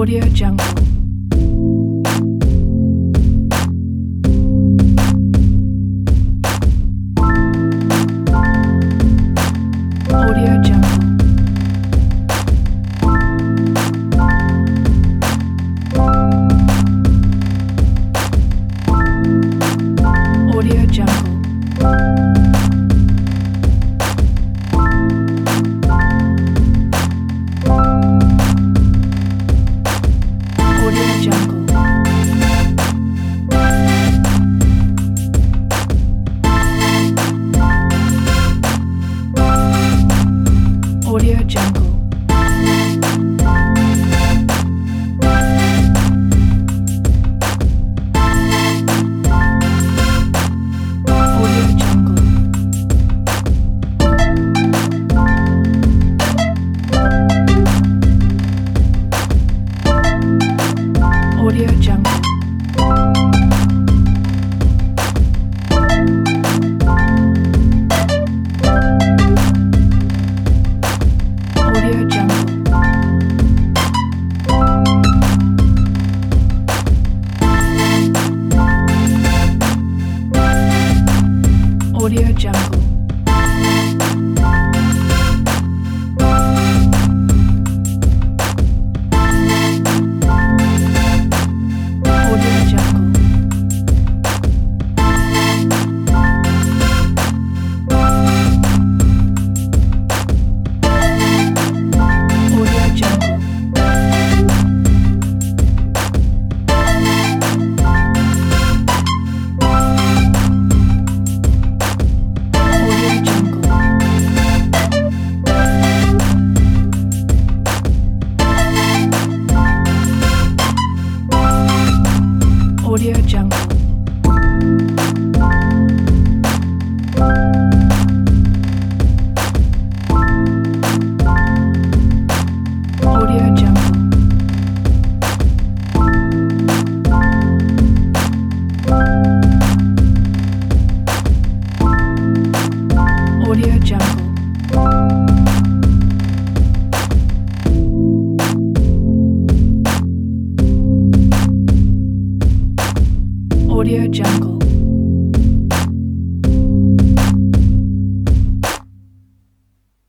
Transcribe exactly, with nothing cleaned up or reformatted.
Audio Jungle. Audio Jungle. Audio Jungle. Audio Jungle. Audio Jungle. Audio Jungle. Audio Jungle. Audio Jungle. Audio Jungle. Audio Jungle. Audio Jungle. Audio Jungle. Audio Jungle. Audio Jungle.